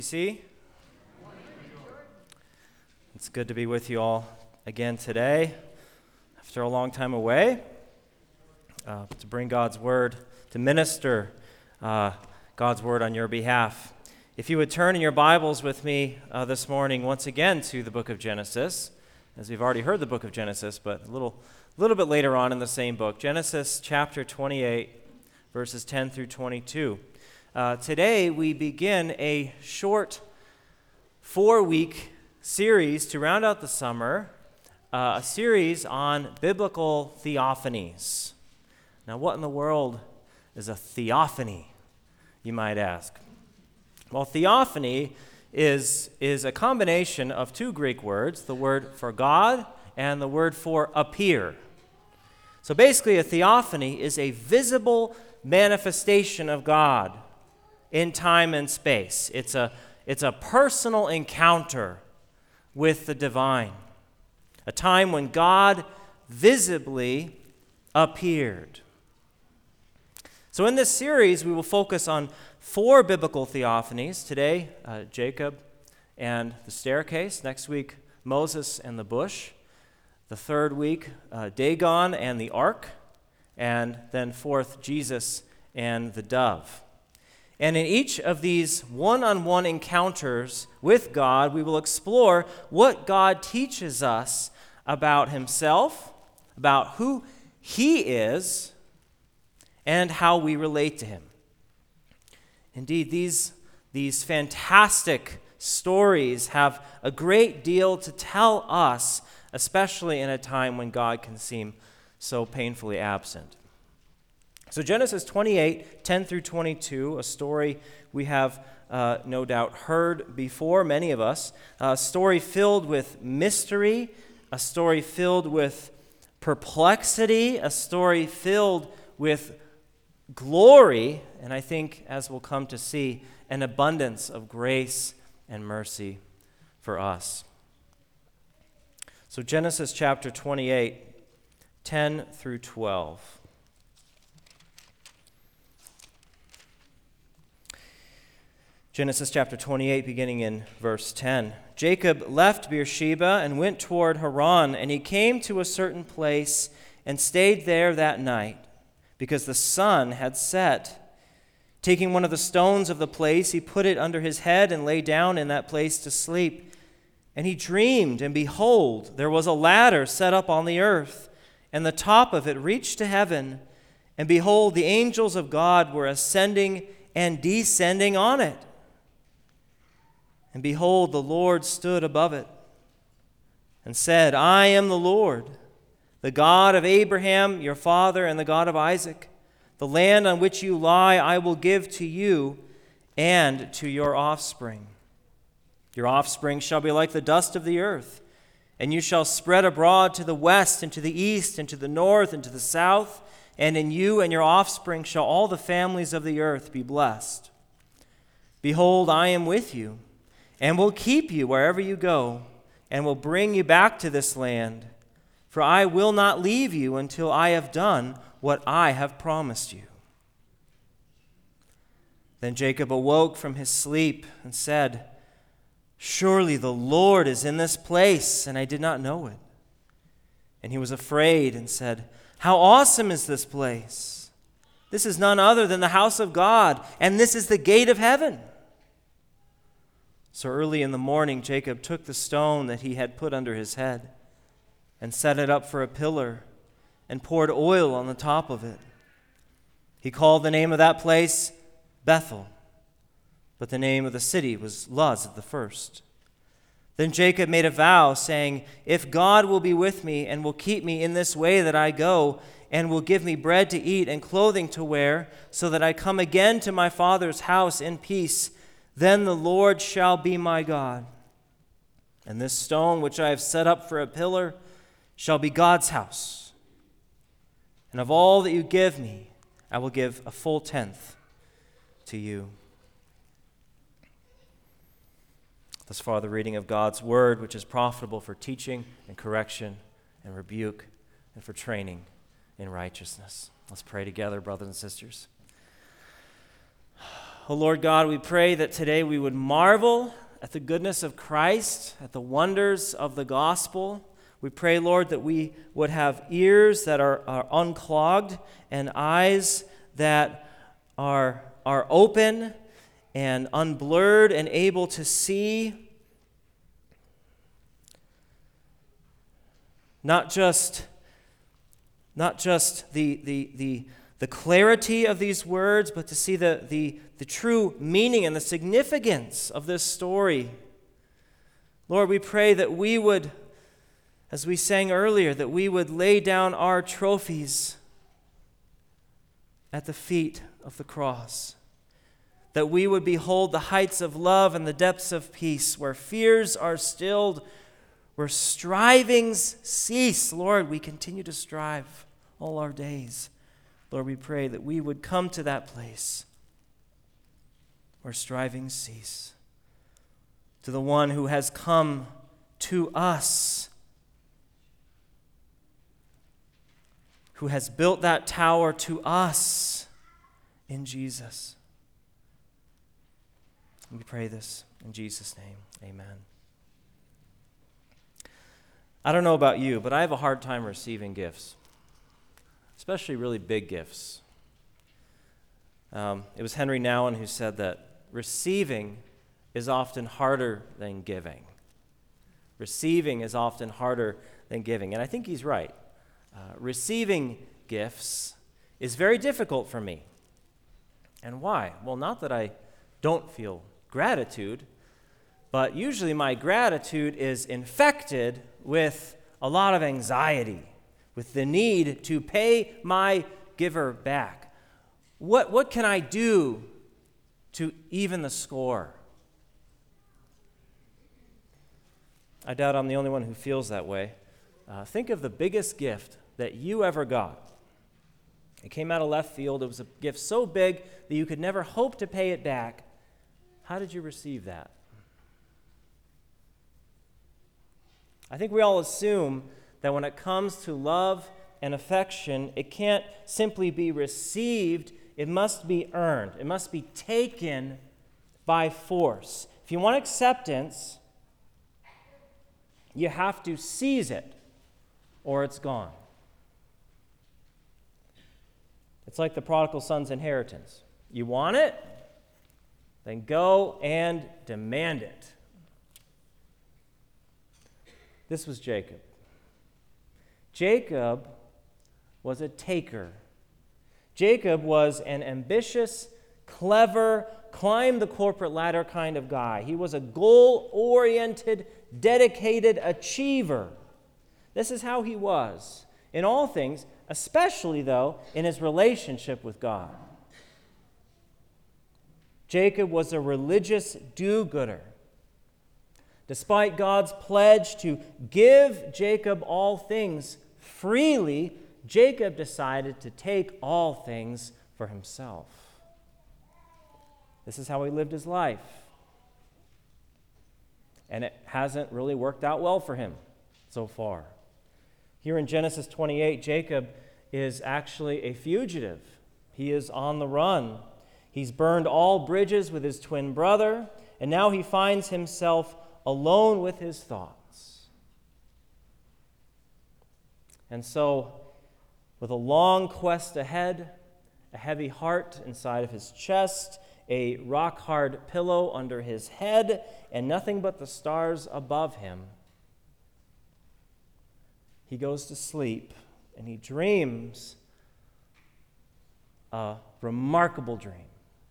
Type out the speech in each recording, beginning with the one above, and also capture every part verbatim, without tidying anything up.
See? It's good to be with you all again today after a long time away uh, to bring God's word, to minister uh, God's word on your behalf. If you would turn in your Bibles with me uh, this morning once again to the book of Genesis, as we've already heard the book of Genesis, but a little, little bit later on in the same book, Genesis chapter twenty-eight, verses ten through twenty-two. Uh, today we begin a short four-week series to round out the summer, uh, a series on biblical theophanies. Now, what in the world is a theophany, you might ask? Well, theophany is, is a combination of two Greek words, the word for God and the word for appear. So basically, a theophany is a visible manifestation of God in time and space. It's a, it's a personal encounter with the divine, a time when God visibly appeared. So in this series, we will focus on four biblical theophanies. Today, uh, Jacob and the staircase. Next week, Moses and the bush. The third week, uh, Dagon and the ark. And then fourth, Jesus and the dove. And in each of these one-on-one encounters with God, we will explore what God teaches us about himself, about who he is, and how we relate to him. Indeed, these, these fantastic stories have a great deal to tell us, especially in a time when God can seem so painfully absent. So Genesis twenty-eight, ten through twenty-two, a story we have uh, no doubt heard before, many of us, a story filled with mystery, a story filled with perplexity, a story filled with glory, and I think, as we'll come to see, an abundance of grace and mercy for us. So Genesis chapter twenty-eight, ten through twelve. Genesis chapter twenty-eight, beginning in verse ten. Jacob left Beersheba and went toward Haran, and he came to a certain place and stayed there that night, because the sun had set. Taking one of the stones of the place, he put it under his head and lay down in that place to sleep. And he dreamed, and behold, there was a ladder set up on the earth, and the top of it reached to heaven. And behold, the angels of God were ascending and descending on it. And behold, the Lord stood above it and said, I am the Lord, the God of Abraham, your father, and the God of Isaac. The land on which you lie I will give to you and to your offspring. Your offspring shall be like the dust of the earth, and you shall spread abroad to the west and to the east and to the north and to the south, and in you and your offspring shall all the families of the earth be blessed. Behold, I am with you, and will keep you wherever you go, and will bring you back to this land. For I will not leave you until I have done what I have promised you. Then Jacob awoke from his sleep and said, Surely the Lord is in this place, and I did not know it. And he was afraid and said, How awesome is this place! This is none other than the house of God, and this is the gate of heaven. So early in the morning, Jacob took the stone that he had put under his head and set it up for a pillar and poured oil on the top of it. He called the name of that place Bethel, but the name of the city was Luz at the first. Then Jacob made a vow, saying, If God will be with me and will keep me in this way that I go, and will give me bread to eat and clothing to wear, so that I come again to my father's house in peace, then the Lord shall be my God. And this stone which I have set up for a pillar shall be God's house. And of all that you give me, I will give a full tenth to you. Thus far, the reading of God's word, which is profitable for teaching and correction and rebuke and for training in righteousness. Let's pray together, brothers and sisters. Oh Lord God, we pray that today we would marvel at the goodness of Christ, at the wonders of the gospel. We pray, Lord, that we would have ears that are, are unclogged and eyes that are, are open and unblurred and able to see not just, not just the, the, the, the clarity of these words, but to see the, the, the true meaning and the significance of this story. Lord, we pray that we would, as we sang earlier, that we would lay down our trophies at the feet of the cross, that we would behold the heights of love and the depths of peace, where fears are stilled, where strivings cease. Lord, we continue to strive all our days. Lord, we pray that we would come to that place where strivings cease, to the one who has come to us, who has built that tower to us in Jesus. We pray this in Jesus' name. Amen. I don't know about you, but I have a hard time receiving gifts, especially really big gifts. Um, it was Henry Nouwen who said that receiving is often harder than giving. Receiving is often harder than giving, and I think he's right. Uh, receiving gifts is very difficult for me. And why? Well, not that I don't feel gratitude, but usually my gratitude is infected with a lot of anxiety, with the need to pay my giver back. What, what can I do to even the score? I doubt I'm the only one who feels that way. Uh, think of the biggest gift that you ever got. It came out of left field. It was a gift so big that you could never hope to pay it back. How did you receive that? I think we all assume that when it comes to love and affection, it can't simply be received, it must be earned. It must be taken by force. If you want acceptance, you have to seize it, or it's gone. It's like the prodigal son's inheritance. You want it? Then go and demand it. This was Jacob. Jacob was a taker. Jacob was an ambitious, clever, climb the corporate ladder kind of guy. He was a goal-oriented, dedicated achiever. This is how he was in all things, especially, though, in his relationship with God. Jacob was a religious do-gooder. Despite God's pledge to give Jacob all things freely, Jacob decided to take all things for himself. This is how he lived his life. And it hasn't really worked out well for him so far. Here in Genesis twenty-eight, Jacob is actually a fugitive. He is on the run. He's burned all bridges with his twin brother, and now he finds himself alone with his thoughts. And so, with a long quest ahead, a heavy heart inside of his chest, a rock-hard pillow under his head, and nothing but the stars above him, he goes to sleep, and he dreams a remarkable dream.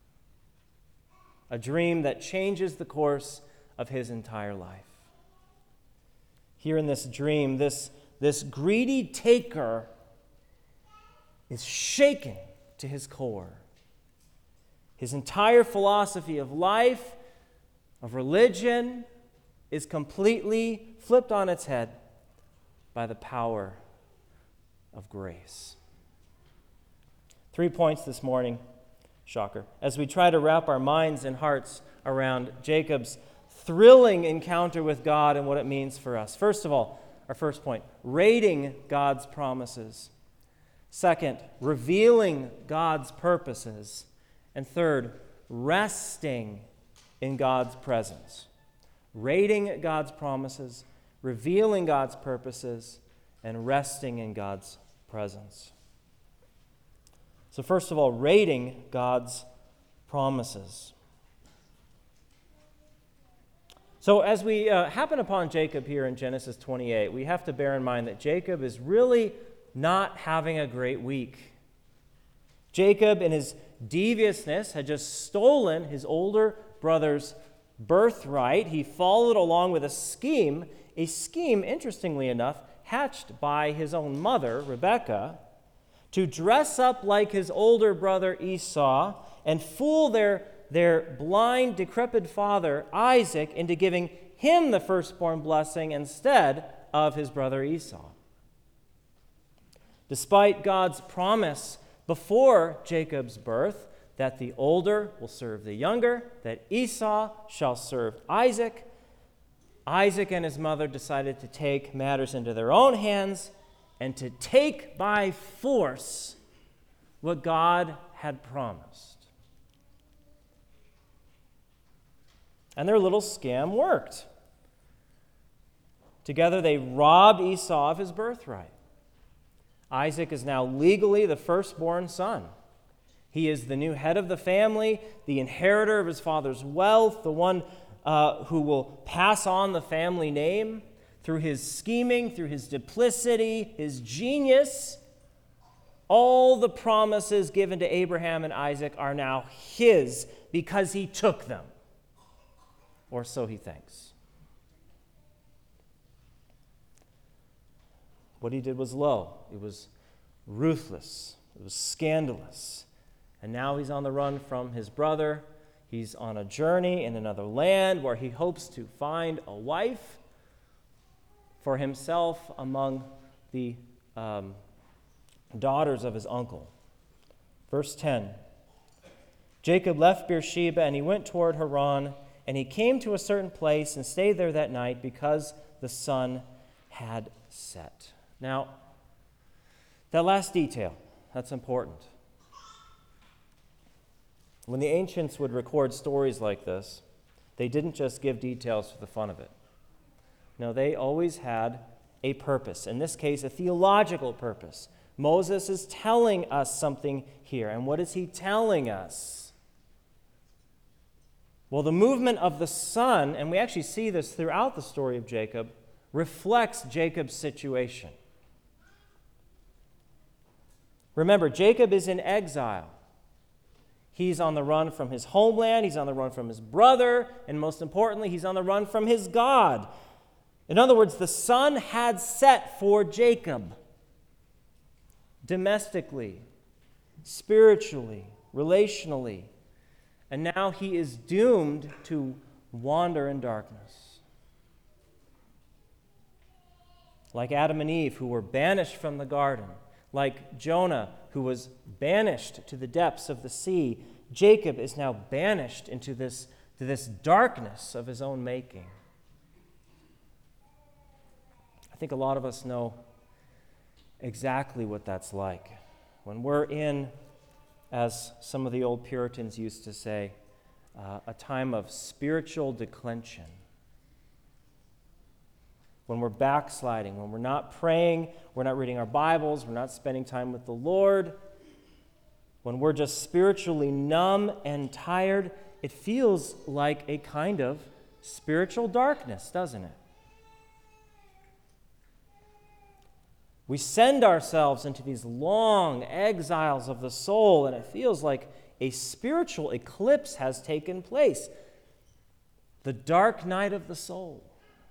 A dream that changes the course of his entire life. Here in this dream, this, this greedy taker is shaken to his core. His entire philosophy of life, of religion, is completely flipped on its head by the power of grace. Three points this morning, shocker, as we try to wrap our minds and hearts around Jacob's thrilling encounter with God and what it means for us. First of all, our first point, rating God's promises. Second, revealing God's purposes. And third, resting in God's presence, rating God's promises, revealing God's purposes, and resting in God's presence. So first of all, rating God's promises. So as we uh, happen upon Jacob here in Genesis twenty-eight, we have to bear in mind that Jacob is really not having a great week. Jacob, in his deviousness, had just stolen his older brother's birthright. He followed along with a scheme, a scheme, interestingly enough, hatched by his own mother, Rebekah, to dress up like his older brother Esau and fool their, their blind, decrepit father, Isaac, into giving him the firstborn blessing instead of his brother Esau. Despite God's promise before Jacob's birth that the older will serve the younger, that Esau shall serve Isaac, Isaac and his mother decided to take matters into their own hands and to take by force what God had promised. And their little scam worked. Together they robbed Esau of his birthright. Isaac is now legally the firstborn son. He is the new head of the family, the inheritor of his father's wealth, the one uh, who will pass on the family name through his scheming, through his duplicity, his genius. All the promises given to Abraham and Isaac are now his because he took them, or so he thinks. What he did was low. It was ruthless. It was scandalous. And now he's on the run from his brother. He's on a journey in another land where he hopes to find a wife for himself among the um, daughters of his uncle. Verse ten. Jacob left Beersheba and he went toward Haran, and he came to a certain place and stayed there that night because the sun had set. Now, that last detail, that's important. When the ancients would record stories like this, they didn't just give details for the fun of it. No, they always had a purpose, in this case, a theological purpose. Moses is telling us something here, and what is he telling us? Well, the movement of the sun, and we actually see this throughout the story of Jacob, reflects Jacob's situation. Remember, Jacob is in exile. He's on the run from his homeland, he's on the run from his brother, and most importantly, he's on the run from his God. In other words, the sun had set for Jacob. Domestically, spiritually, relationally. And now he is doomed to wander in darkness. Like Adam and Eve, who were banished from the garden. Like Jonah, who was banished to the depths of the sea. Jacob is now banished into this, to this darkness of his own making. I think a lot of us know exactly what that's like. When we're in, as some of the old Puritans used to say, uh, a time of spiritual declension. When we're backsliding, when we're not praying, we're not reading our Bibles, we're not spending time with the Lord, when we're just spiritually numb and tired, it feels like a kind of spiritual darkness, doesn't it? We send ourselves into these long exiles of the soul, and it feels like a spiritual eclipse has taken place. The dark night of the soul.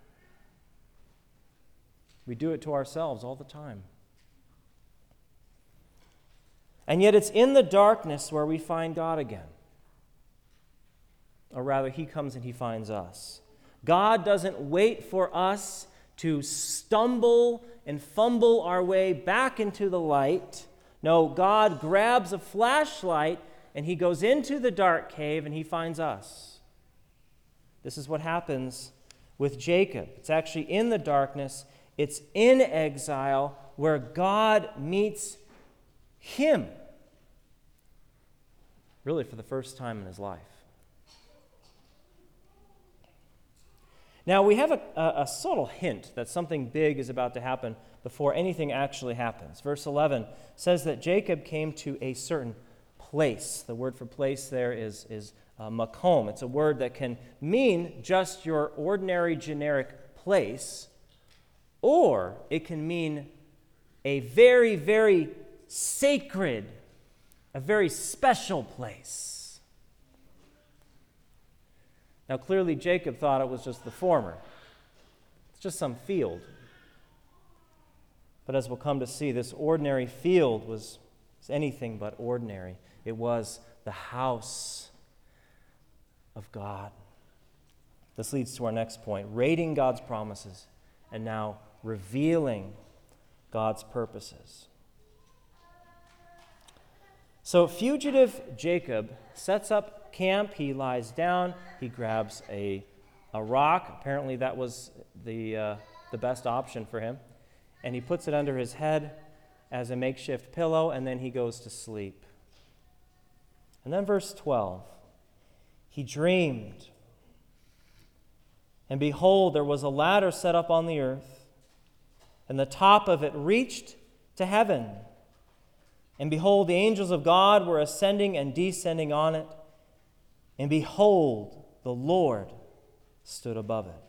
We do it to ourselves all the time. And yet it's in the darkness where we find God again. Or rather, he comes and he finds us. God doesn't wait for us to stumble and fumble our way back into the light. No, God grabs a flashlight and he goes into the dark cave and he finds us. This is what happens with Jacob. It's actually in the darkness. It's in exile where God meets him. really for the first time in his life. Now, we have a, a, a subtle hint that something big is about to happen before anything actually happens. Verse eleven says that Jacob came to a certain place. The word for place there is, is uh, makom. It's a word that can mean just your ordinary generic place, or it can mean a very, very sacred, a very special place. Now, clearly, Jacob thought it was just the former. It's just some field. But as we'll come to see, this ordinary field was, was anything but ordinary. It was the house of God. This leads to our next point, rating God's promises and now revealing God's purposes. So fugitive Jacob sets up camp. He lies down. He grabs a, a rock. Apparently that was the, uh, the best option for him. And he puts it under his head as a makeshift pillow, and then he goes to sleep. And then verse twelve, he dreamed, and behold, there was a ladder set up on the earth, and the top of it reached to heaven. And behold, the angels of God were ascending and descending on it. And behold, the Lord stood above it.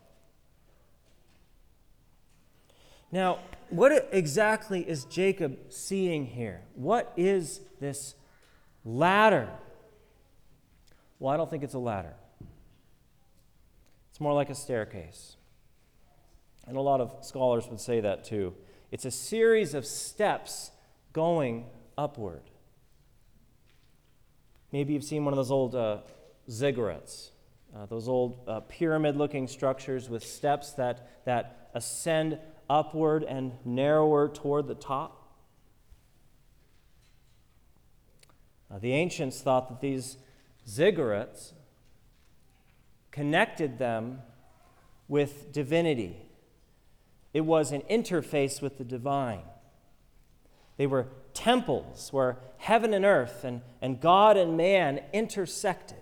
Now, what exactly is Jacob seeing here? What is this ladder? Well, I don't think it's a ladder. It's more like a staircase. And a lot of scholars would say that too. It's a series of steps going upward. Maybe you've seen one of those old uh, ziggurats, uh, those old uh, pyramid-looking structures with steps that, that ascend upward and narrower toward the top. Uh, the ancients thought that these ziggurats connected them with divinity. It was an interface with the divine. They were temples where heaven and earth and, and God and man intersected.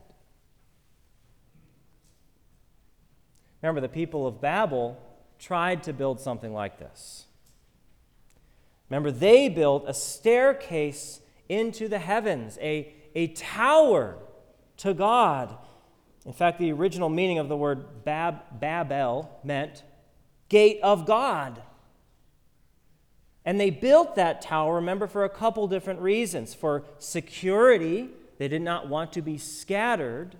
Remember, the people of Babel tried to build something like this. Remember, they built a staircase into the heavens, a, a tower to God. In fact, the original meaning of the word Bab, Babel meant gate of God. And they built that tower, remember, for a couple different reasons. For security, they did not want to be scattered.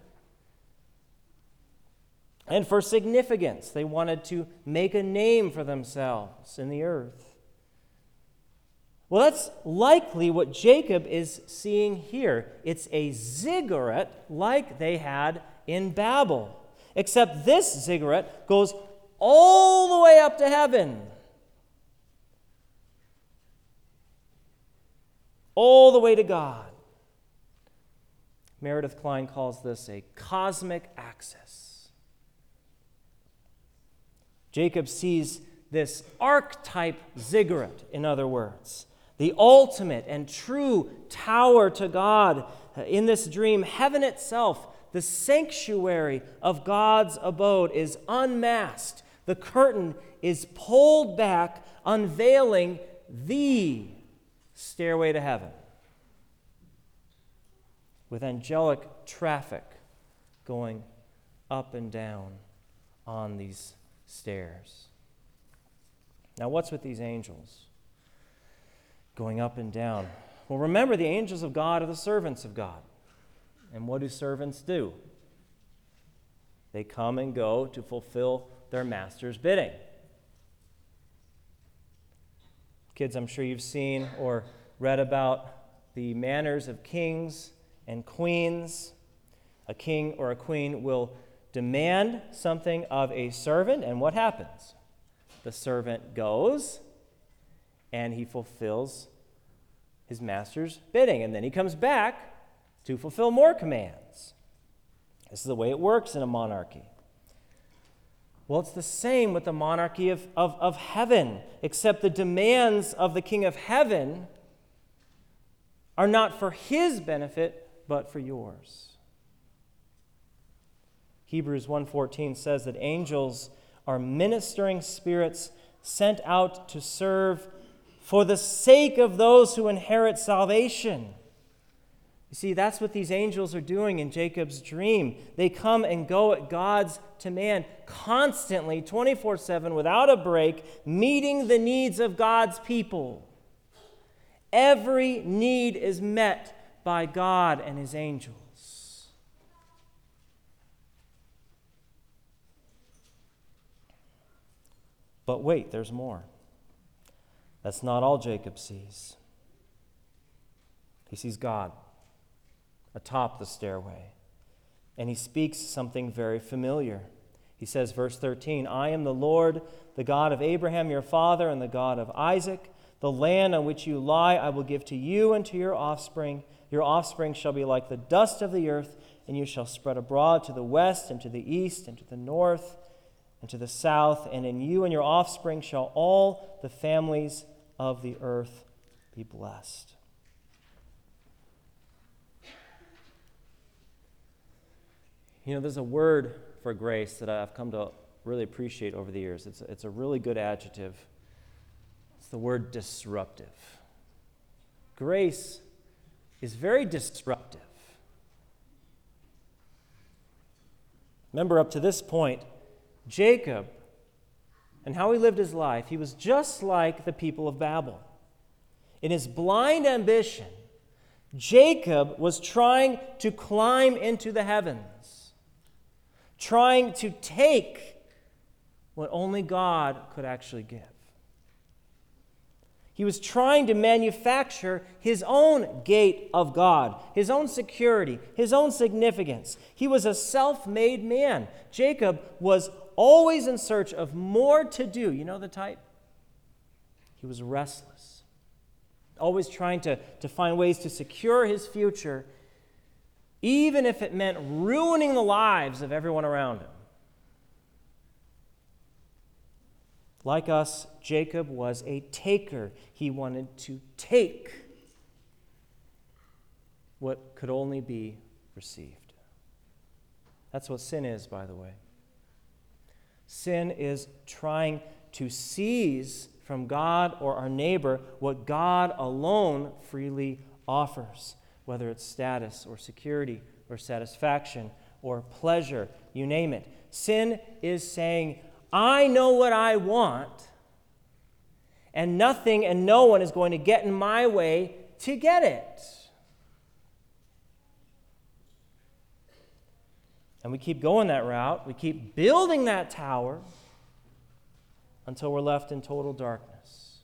And for significance, they wanted to make a name for themselves in the earth. Well, that's likely what Jacob is seeing here. It's a ziggurat like they had in Babel, except this ziggurat goes all the way up to heaven. All the way to God. Meredith Klein calls this a cosmic axis. Jacob sees this archetype ziggurat, in other words, the ultimate and true tower to God. In this dream, heaven itself, the sanctuary of God's abode, is unmasked. The curtain is pulled back, unveiling the stairway to heaven, with angelic traffic going up and down on these stairs. Now, what's with these angels going up and down? Well, remember, the angels of God are the servants of God. And what do servants do? They come and go to fulfill their master's bidding. Kids, I'm sure you've seen or read about the manners of kings and queens. A king or a queen will demand something of a servant, and what happens? The servant goes and he fulfills his master's bidding, and then he comes back to fulfill more commands. This is the way it works in a monarchy. Well, it's the same with the monarchy of, of, of heaven, except the demands of the king of heaven are not for his benefit, but for yours. Hebrews one fourteen says that angels are ministering spirits sent out to serve for the sake of those who inherit salvation. You see, that's what these angels are doing in Jacob's dream. They come and go at God's command constantly, twenty-four seven, without a break, meeting the needs of God's people. Every need is met by God and his angels. But wait, there's more. That's not all Jacob sees. He sees God atop the stairway, and he speaks something very familiar. He says, verse thirteen, I am the Lord, the God of Abraham your father, and the God of Isaac. The land on which you lie I will give to you and to your offspring. Your offspring shall be like the dust of the earth, and you shall spread abroad to the west and to the east and to the north and to the south, and in you and your offspring shall all the families of the earth be blessed. You know, there's a word for grace that I've come to really appreciate over the years. It's, it's a really good adjective. It's the word disruptive. Grace is very disruptive. Remember, up to this point, Jacob and how he lived his life, he was just like the people of Babel. In his blind ambition, Jacob was trying to climb into the heavens, trying to take what only God could actually give. He was trying to manufacture his own gate of God, his own security, his own significance. He was a self-made man. Jacob was always in search of more to do. You know the type? He was restless, always trying to, to find ways to secure his future, even if it meant ruining the lives of everyone around him. Like us, Jacob was a taker. He wanted to take what could only be received. That's what sin is, by the way. Sin is trying to seize from God or our neighbor what God alone freely offers, whether it's status or security or satisfaction or pleasure, you name it. Sin is saying, I know what I want, and nothing and no one is going to get in my way to get it. And we keep going that route. We keep building that tower until we're left in total darkness.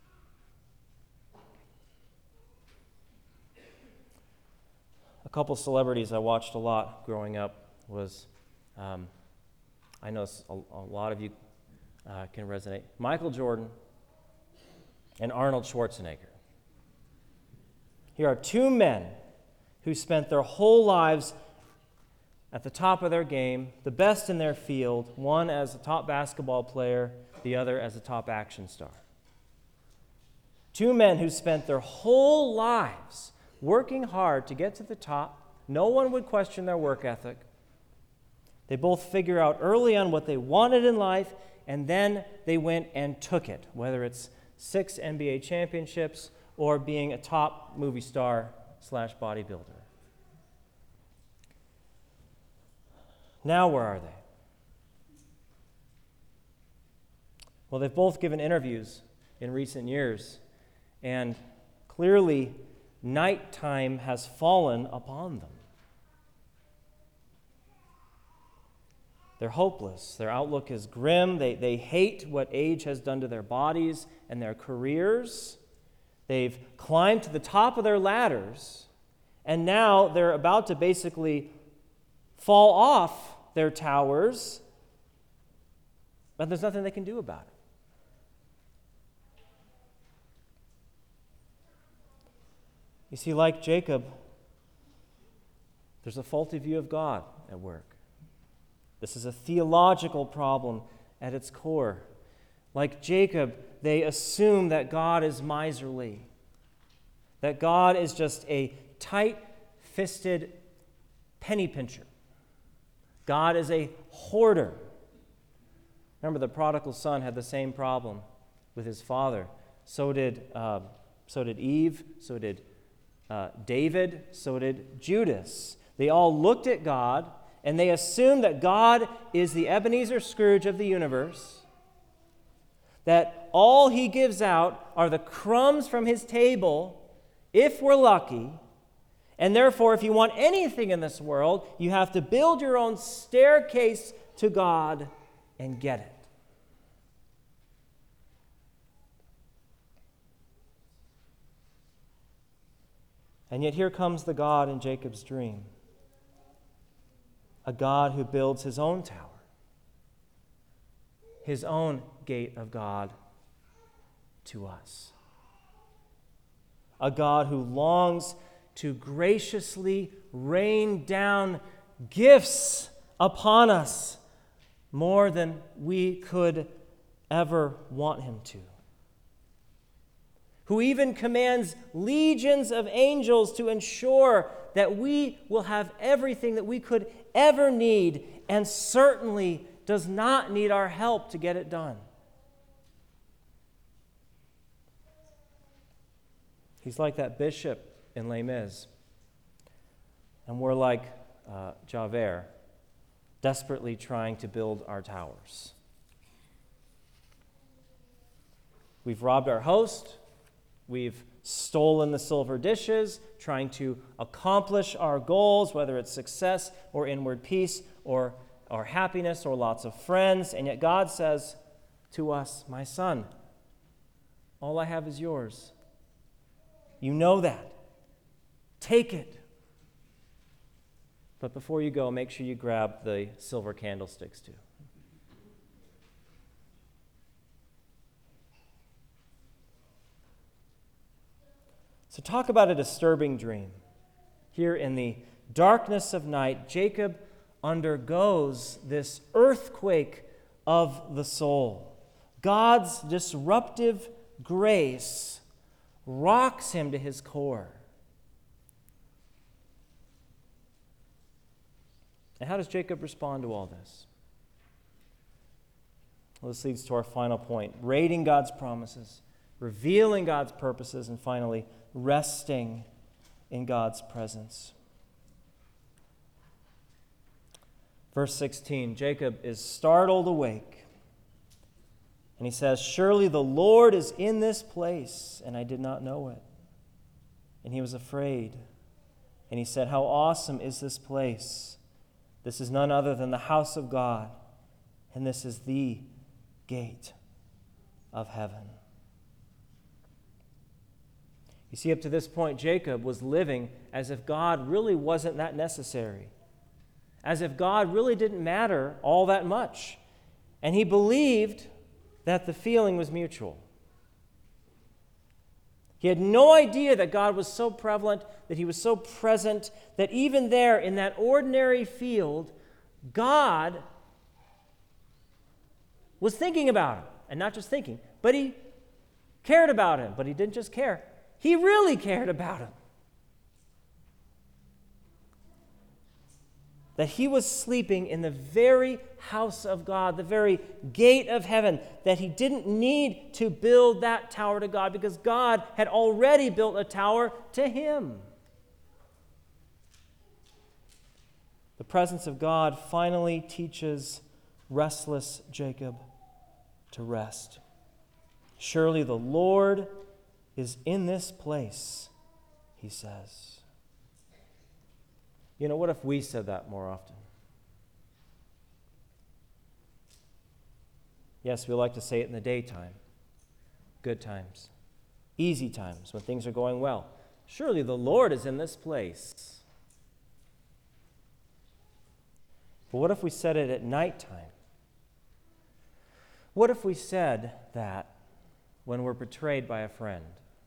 A couple celebrities I watched a lot growing up was... Um, I know a, a lot of you uh, can resonate. Michael Jordan and Arnold Schwarzenegger. Here are two men who spent their whole lives at the top of their game, the best in their field, one as a top basketball player, the other as a top action star. Two men who spent their whole lives working hard to get to the top. No one would question their work ethic. They both figure out early on what they wanted in life, and then they went and took it, whether it's six N B A championships or being a top movie star slash bodybuilder. Now where are they? Well, they've both given interviews in recent years, and clearly nighttime has fallen upon them. They're hopeless. Their outlook is grim. They, they hate what age has done to their bodies and their careers. They've climbed to the top of their ladders, and now they're about to basically fall off their towers, but there's nothing they can do about it. You see, like Jacob, there's a faulty view of God at work. This is a theological problem at its core. Like Jacob, they assume that God is miserly, that God is just a tight tight-fisted penny pincher. God is a hoarder. Remember, the prodigal son had the same problem with his father. So did, uh, so did Eve, so did uh, David, so did Judas. They all looked at God, and they assumed that God is the Ebenezer Scrooge of the universe, that all he gives out are the crumbs from his table, if we're lucky, and therefore, if you want anything in this world, you have to build your own staircase to God and get it. And yet here comes the God in Jacob's dream, a God who builds his own tower, his own gate of God to us. A God who longs to graciously rain down gifts upon us more than we could ever want him to. Who even commands legions of angels to ensure that we will have everything that we could ever need, and certainly does not need our help to get it done. He's like that bishop in Les Mis, and we're like uh, Javert, desperately trying to build our towers. We've robbed our host, we've stolen the silver dishes, trying to accomplish our goals, whether it's success or inward peace or, or happiness or lots of friends, and yet God says to us, my son, all I have is yours. You know that. Take it. But before you go, make sure you grab the silver candlesticks too. So talk about a disturbing dream. Here in the darkness of night, Jacob undergoes this earthquake of the soul. God's disruptive grace rocks him to his core. And how does Jacob respond to all this? Well, this leads to our final point: rating God's promises, revealing God's purposes, and finally, resting in God's presence. Verse sixteen, Jacob is startled awake, and he says, "Surely the Lord is in this place, and I did not know it." And he was afraid, and he said, "How awesome is this place! This is none other than the house of God, and this is the gate of heaven." You see, up to this point, Jacob was living as if God really wasn't that necessary, as if God really didn't matter all that much. And he believed that the feeling was mutual. He had no idea that God was so prevalent, that he was so present, that even there in that ordinary field, God was thinking about him. And not just thinking, but he cared about him. But he didn't just care. He really cared about him. That he was sleeping in the very house of God, the very gate of heaven, that he didn't need to build that tower to God because God had already built a tower to him. The presence of God finally teaches restless Jacob to rest. Surely the Lord is in this place, he says. You know, what if we said that more often? Yes, we like to say it in the daytime, good times, easy times, when things are going well. Surely the Lord is in this place. But what if we said it at nighttime? What if we said that when we're betrayed by a friend?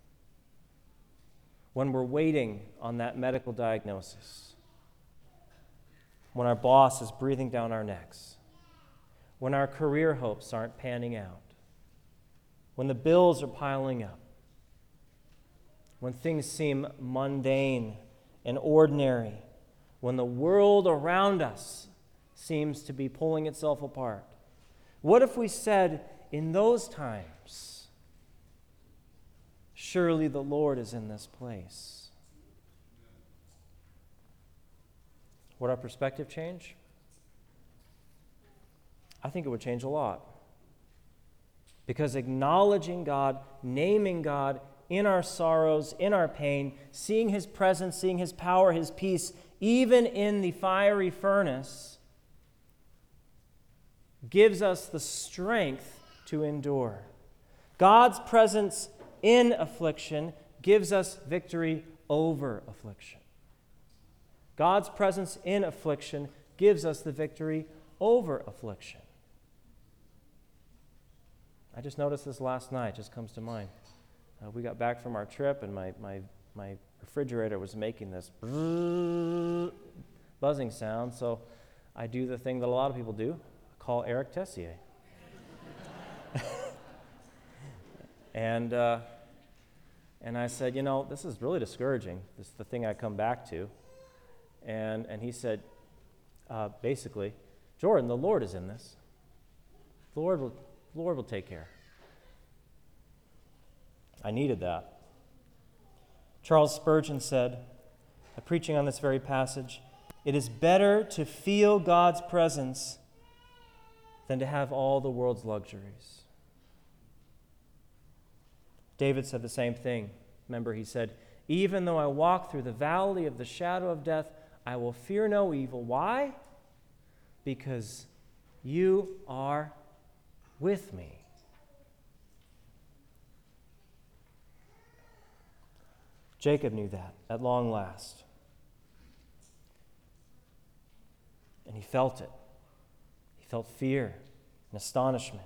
When we're waiting on that medical diagnosis? When our boss is breathing down our necks? When our career hopes aren't panning out? When the bills are piling up? When things seem mundane and ordinary, when the world around us seems to be pulling itself apart? What if we said in those times, surely the Lord is in this place? Would our perspective change? I think it would change a lot. Because acknowledging God, naming God in our sorrows, in our pain, seeing His presence, seeing His power, His peace, even in the fiery furnace, gives us the strength to endure. God's presence in affliction gives us victory over affliction. God's presence in affliction gives us the victory over affliction. I just noticed this last night, just comes to mind. Uh, we got back from our trip, and my, my, my refrigerator was making this buzzing sound, so I do the thing that a lot of people do, call Eric Tessier. and uh, and I said, you know, this is really discouraging. This is the thing I come back to. And, and he said, uh, basically, Jordan, the Lord is in this. The Lord will... The Lord will take care. I needed that. Charles Spurgeon said, preaching on this very passage, it is better to feel God's presence than to have all the world's luxuries. David said the same thing. Remember, he said, even though I walk through the valley of the shadow of death, I will fear no evil. Why? Because you are with me. Jacob knew that at long last. And he felt it. He felt fear and astonishment.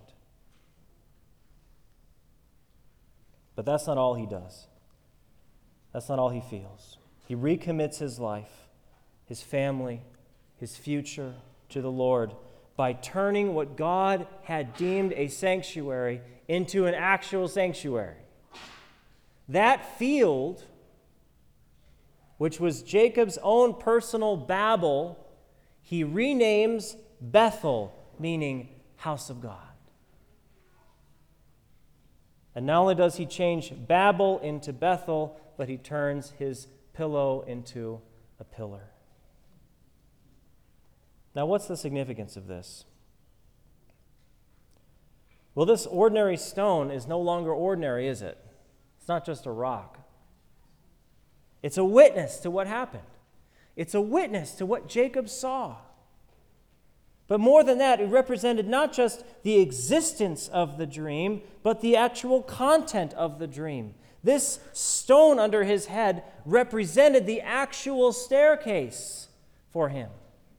But that's not all he does. That's not all he feels. He recommits his life, his family, his future to the Lord by turning what God had deemed a sanctuary into an actual sanctuary. That field, which was Jacob's own personal Babel, he renames Bethel, meaning house of God. And not only does he change Babel into Bethel, but he turns his pillow into a pillar. Now, what's the significance of this? Well, this ordinary stone is no longer ordinary, is it? It's not just a rock. It's a witness to what happened. It's a witness to what Jacob saw. But more than that, it represented not just the existence of the dream, but the actual content of the dream. This stone under his head represented the actual staircase for him.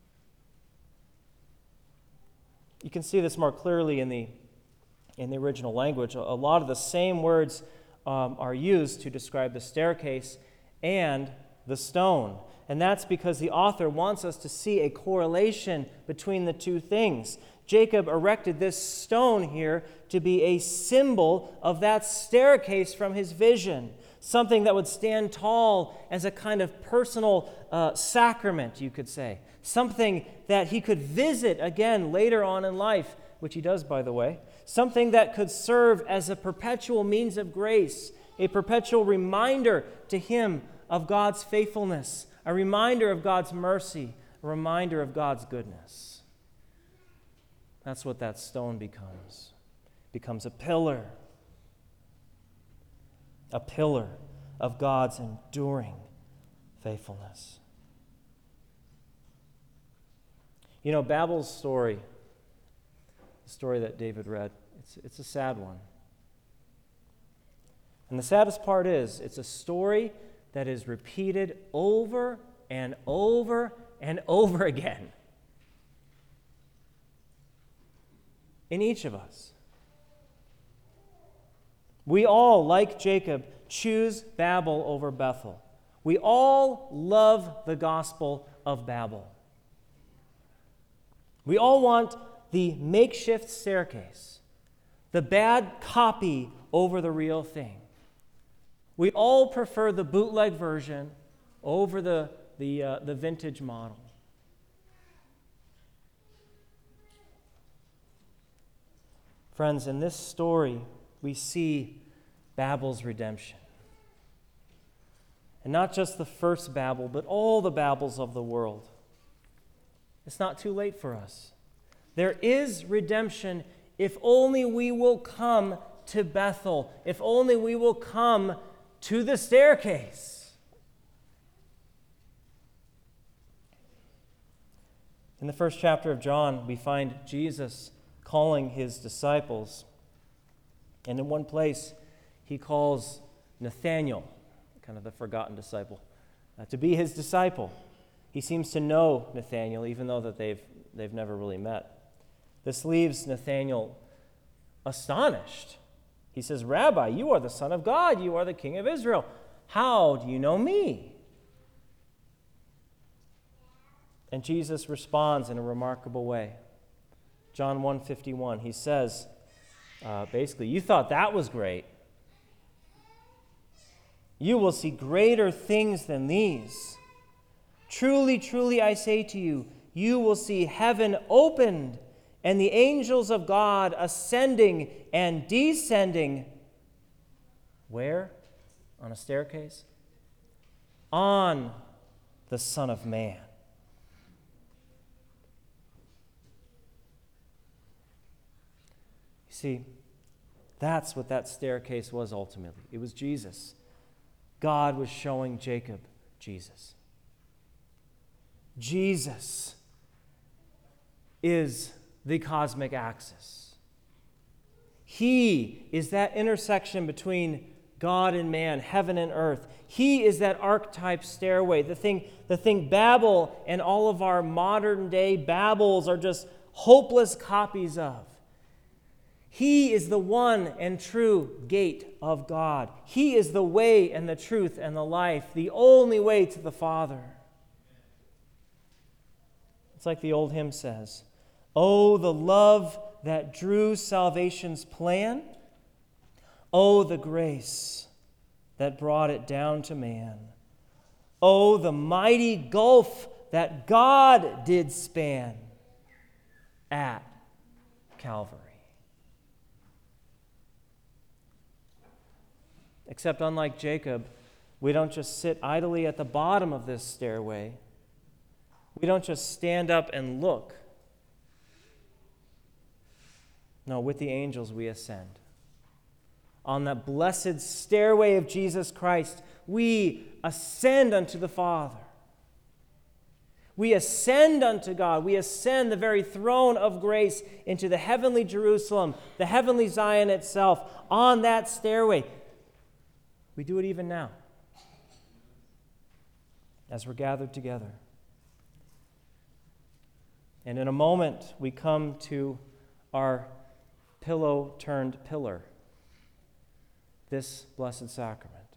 You can see this more clearly in the, in the original language. A lot of the same words um, are used to describe the staircase and the stone. And that's because the author wants us to see a correlation between the two things. Jacob erected this stone here to be a symbol of that staircase from his vision, something that would stand tall as a kind of personal uh, sacrament, you could say, something that he could visit again later on in life, which he does, by the way, something that could serve as a perpetual means of grace, a perpetual reminder to him of God's faithfulness, a reminder of God's mercy, a reminder of God's goodness. That's what that stone becomes. It becomes a pillar. A pillar of God's enduring faithfulness. You know, Babel's story, the story that David read, it's, it's a sad one. And the saddest part is, it's a story that is repeated over and over and over again in each of us. We all, like Jacob, choose Babel over Bethel. We all love the gospel of Babel. We all want the makeshift staircase, the bad copy over the real thing. We all prefer the bootleg version over the, the, uh, the vintage model. Friends, in this story, we see Babel's redemption. And not just the first Babel, but all the Babels of the world. It's not too late for us. There is redemption if only we will come to Bethel, if only we will come to the staircase. In the first chapter of John, we find Jesus calling his disciples. And in one place, he calls Nathanael, kind of the forgotten disciple, uh, to be his disciple. He seems to know Nathanael, even though that they've, they've never really met. This leaves Nathanael astonished. He says, "Rabbi, you are the Son of God. You are the King of Israel. How do you know me?" And Jesus responds in a remarkable way. John one fifty-one, he says, uh, basically, you thought that was great. You will see greater things than these. Truly, truly, I say to you, you will see heaven opened and the angels of God ascending and descending. Where? On a staircase? On the Son of Man. You see, that's what that staircase was ultimately. It was Jesus. God was showing Jacob Jesus. Jesus is the cosmic axis. He is that intersection between God and man, heaven and earth. He is that archetype stairway, the thing, the thing Babel and all of our modern day Babels are just hopeless copies of. He is the one and true gate of God. He is the way and the truth and the life, the only way to the Father. It's like the old hymn says, "Oh, the love that drew salvation's plan. Oh, the grace that brought it down to man. Oh, the mighty gulf that God did span at Calvary." Except unlike Jacob, we don't just sit idly at the bottom of this stairway. We don't just stand up and look. No, with the angels we ascend. On that blessed stairway of Jesus Christ, we ascend unto the Father. We ascend unto God. We ascend the very throne of grace into the heavenly Jerusalem, the heavenly Zion itself, on that stairway. We do it even now, as we're gathered together. And in a moment, we come to our pillow turned pillar, this blessed sacrament.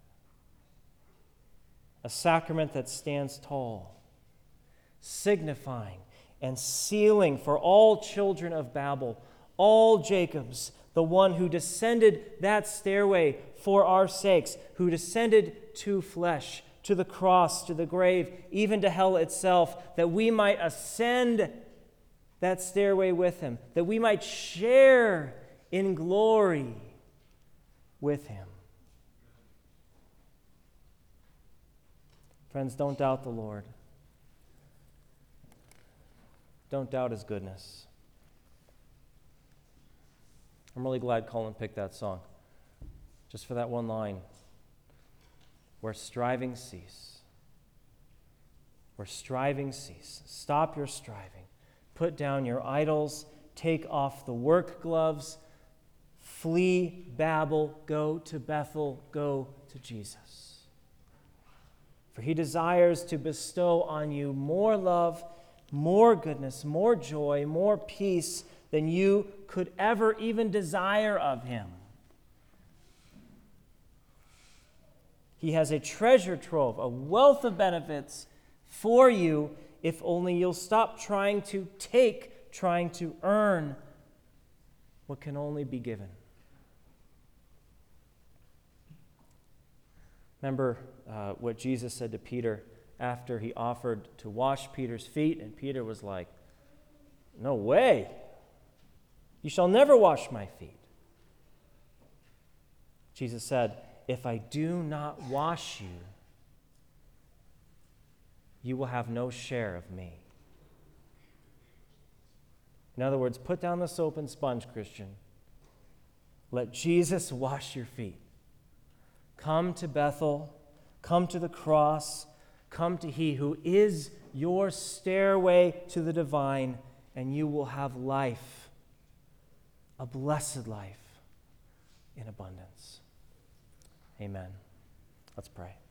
A sacrament that stands tall, signifying and sealing for all children of Babel, all Jacobs, the one who descended that stairway for our sakes, who descended to flesh, to the cross, to the grave, even to hell itself, that we might ascend that stairway with him, that we might share in glory with him. Friends, don't doubt the Lord. Don't doubt his goodness. I'm really glad Colin picked that song, just for that one line. Where striving cease. Where striving cease. Stop your striving. Put down your idols. Take off the work gloves. Flee Babel. Go to Bethel. Go to Jesus. For he desires to bestow on you more love, more goodness, more joy, more peace than you could ever even desire of him. He has a treasure trove, a wealth of benefits for you if only you'll stop trying to take, trying to earn what can only be given. Remember uh, what Jesus said to Peter after he offered to wash Peter's feet, and Peter was like, "No way! You shall never wash my feet." Jesus said, "If I do not wash you, you will have no share of me." In other words, put down the soap and sponge, Christian. Let Jesus wash your feet. Come to Bethel. Come to the cross. Come to He who is your stairway to the divine, and you will have life, a blessed life in abundance. Amen. Let's pray.